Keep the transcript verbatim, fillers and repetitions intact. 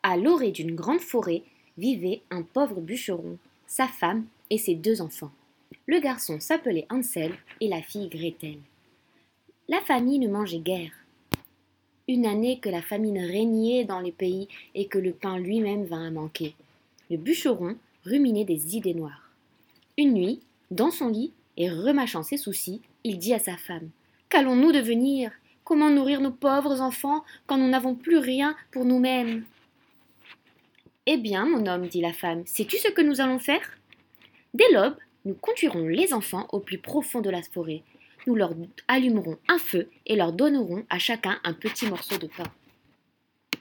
À l'orée d'une grande forêt vivait un pauvre bûcheron, sa femme et ses deux enfants. Le garçon s'appelait Hansel et la fille Gretel. La famille ne mangeait guère. Une année que la famine régnait dans le pays et que le pain lui-même vint à manquer. Le bûcheron ruminait des idées noires. Une nuit, dans son lit et remâchant ses soucis, il dit à sa femme: « Qu'allons-nous devenir? Comment nourrir nos pauvres enfants quand nous n'avons plus rien pour nous-mêmes ?» « Eh bien, mon homme, dit la femme, sais-tu ce que nous allons faire? Dès l'aube, nous conduirons les enfants au plus profond de la forêt. Nous leur allumerons un feu et leur donnerons à chacun un petit morceau de pain.